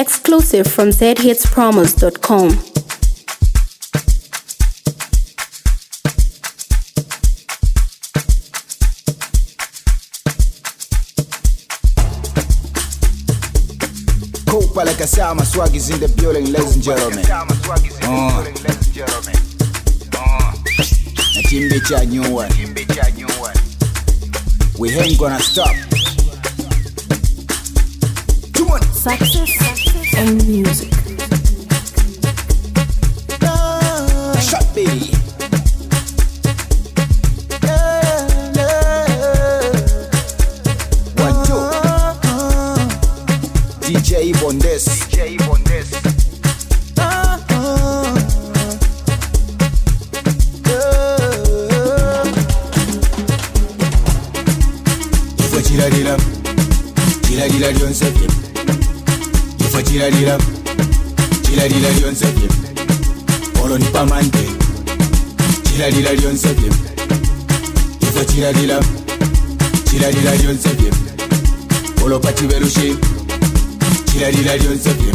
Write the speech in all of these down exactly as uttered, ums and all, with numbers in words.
Exclusive from z hits promos dot com. Copa like a summer, swag is in the building, ladies and gentlemen. Uh. Na chimbe cha nyua. We ain't gonna stop. Come on. Success and music. Shot baby. One, two. D J Bondes. D J Bondes. Ifo chira dira, chira dira dionse pim. Ifo chira dira, chira dira dionse pim. Olo ni pamante, chira dira dionse pim. Ifo chira dira, chira dira dionse pim. Olo pati berushi. Chila dila dionse pim.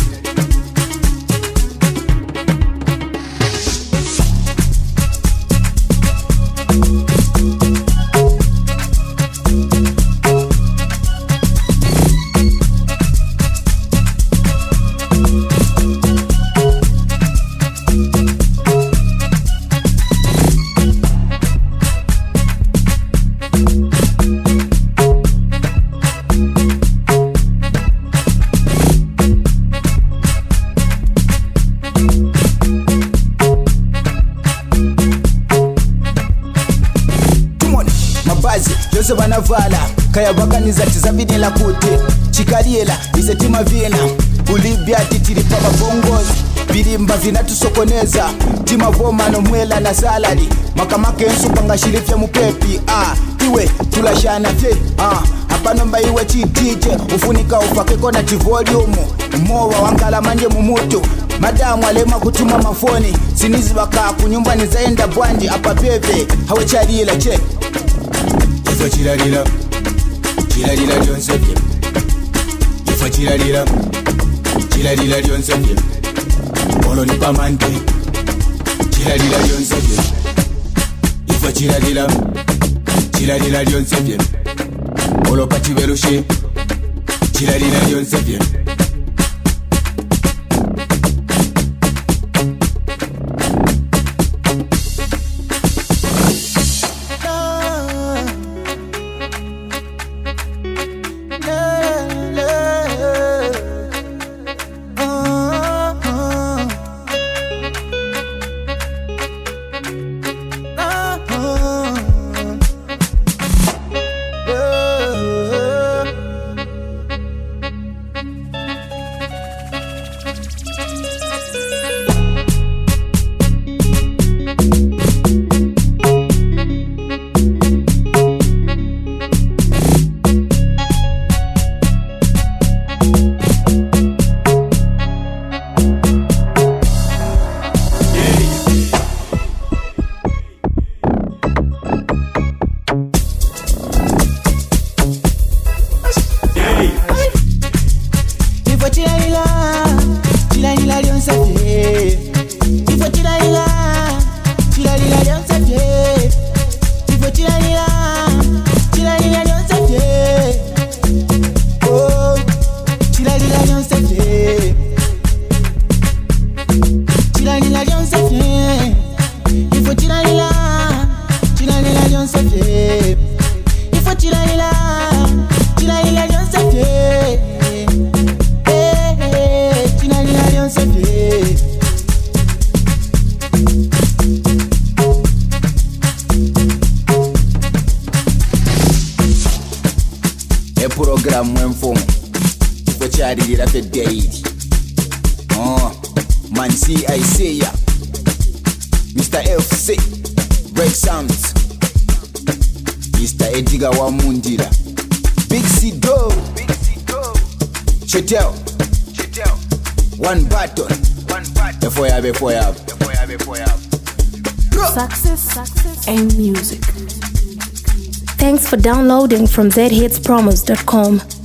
Jose banavala kaya bakaniza tizabidi la kuti chikaliela isetima vina ulibya titiri papa bongos bilimba vinatusokoneza tima voma no mwela na saladi makamake ensu pangashilifya mupepi ah iwe tulashana vye ah hapa nomba iwe chitije ufunika ufake kona volume mowa wangala manje mumutu madamu alema kutuma mafoni sinizi baka kunyumba nizaenda bwandi apa pepe hawe charila che Ifo chira dira, chira dira dionse pim. Ifo chira dira, chira dira dionse pim. Olo ni pamante, chira dira dionse pim. Ifo chira dira, chira dira dionse pim. Olo pati berushi, chira dira dionse pim. Program mwenfumu Ifo chari dira fe deidi Oh Man C I C ya Mister F C Break Sounds Mister Ediga wa Mundira Big C Do Chetel One button One button F O Y A B F O Y A B F O Y A B F O Y A B Success, success and music. Thanks for downloading from z hits promos dot com.